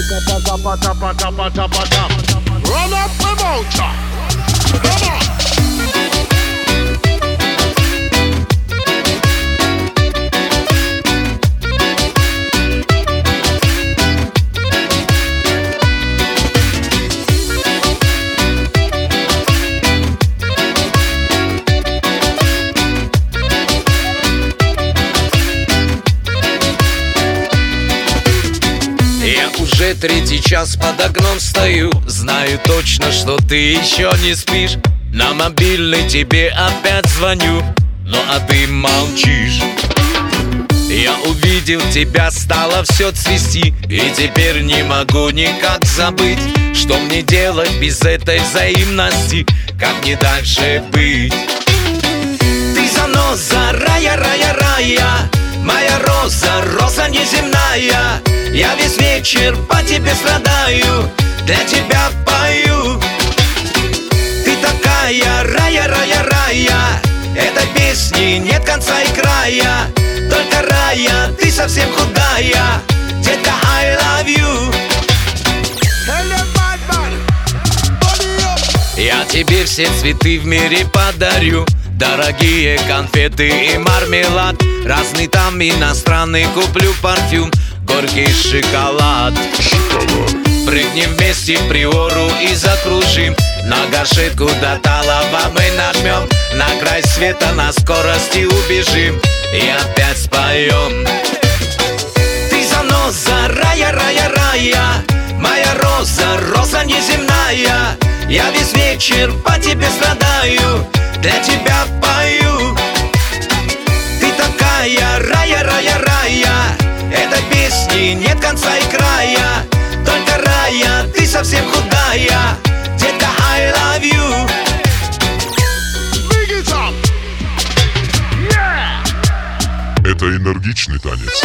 Run up the motor. Come on. Уже третий час под окном стою. Знаю точно, что ты еще не спишь. На мобильный тебе опять звоню, но а ты молчишь. Я увидел тебя, стало все цвести, и теперь не могу никак забыть. Что мне делать без этой взаимности? Как мне дальше быть? Ты заноза, рая, рая, рая, моя роза, роза неземная. Я весь вечер по тебе страдаю, для тебя пою. Ты такая, рая, рая, рая, этой песни нет конца и края. Только рая, ты совсем худая, детка, I love you. Я тебе все цветы в мире подарю, дорогие конфеты и мармелад. Разный там иностранный куплю парфюм, горький шоколад. Прыгнем вместе в Приору и закружим, на горшетку до Талова мы нажмем. На край света на скорости убежим и опять споем. Ты заноза, рая, рая, рая, моя роза, роза неземная. Я весь вечер по тебе страдаю, для тебя пою. Ты такая, рая, рая, рая, этой песни нет конца и края. Только рая, ты совсем худая, детка, I love you. Big it up. Yeah. Это энергичный танец.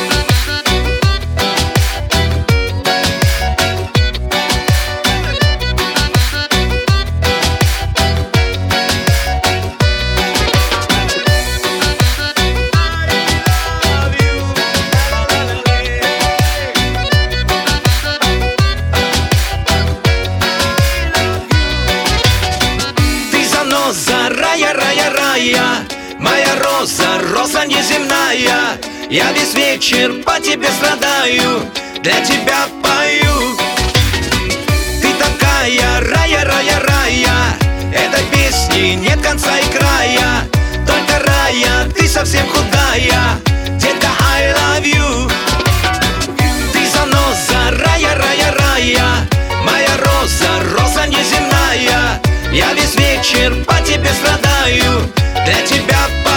Рая, рая, рая, моя роза, роза неземная. Я весь вечер по тебе страдаю, для тебя пою. Ты такая, рая, рая, рая, этой песни нет конца и края. Только рая, ты совсем худая, детка, I love you. Ты заноза, рая, рая, рая, моя роза, роза неземная. Я весь вечер по тебе страдаю, для тебя пою.